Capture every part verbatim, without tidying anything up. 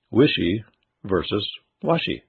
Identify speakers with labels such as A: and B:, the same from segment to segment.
A: Wishy versus Washy.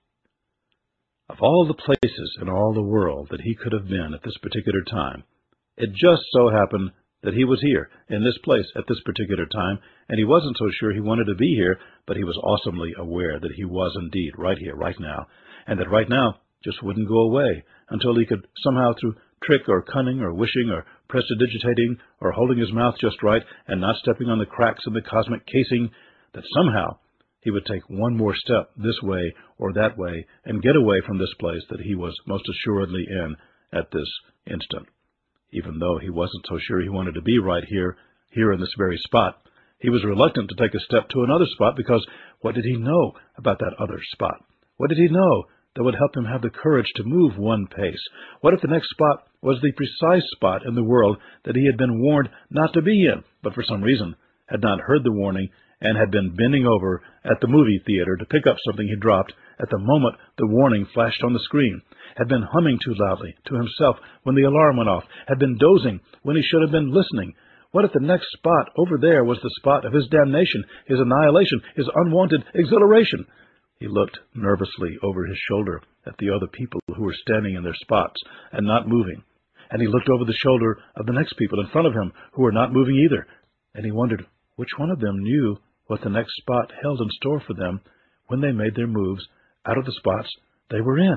A: Of all the places in all the world that he could have been at this particular time, it just so happened that he was here, in this place, at this particular time, and he wasn't so sure he wanted to be here, but he was awesomely aware that he was indeed right here, right now, and that right now just wouldn't go away until he could somehow, through trick or cunning or wishing or prestidigitating or holding his mouth just right and not stepping on the cracks in the cosmic casing, that somehow he would take one more step this way or that way and get away from this place that he was most assuredly in at this instant. Even though he wasn't so sure he wanted to be right here, here in this very spot, he was reluctant to take a step to another spot because what did he know about that other spot? What did he know that would help him have the courage to move one pace? What if the next spot was the precise spot in the world that he had been warned not to be in, but for some reason had not heard the warning and had been bending over at the movie theater to pick up something he dropped at the moment the warning flashed on the screen, had been humming too loudly to himself when the alarm went off, had been dozing when he should have been listening? What if the next spot over there was the spot of his damnation, his annihilation, his unwanted exhilaration? He looked nervously over his shoulder at the other people who were standing in their spots and not moving, and he looked over the shoulder of the next people in front of him who were not moving either, and he wondered which one of them knew what the next spot held in store for them when they made their moves out of the spots they were in.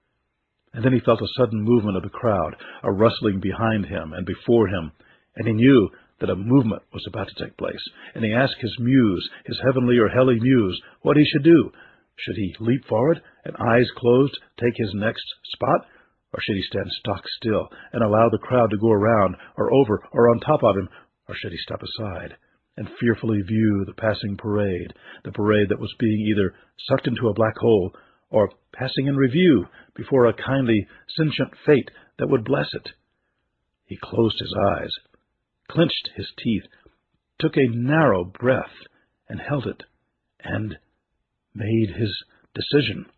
A: And then he felt a sudden movement of the crowd, a rustling behind him and before him, and he knew that a movement was about to take place, and he asked his muse, his heavenly or helly muse, what he should do. Should he leap forward and, eyes closed, take his next spot, or should he stand stock still and allow the crowd to go around or over or on top of him, or should he step aside and fearfully view the passing parade, the parade that was being either sucked into a black hole or passing in review before a kindly, sentient fate that would bless it? He closed his eyes, clenched his teeth, took a narrow breath, and held it, and made his decision.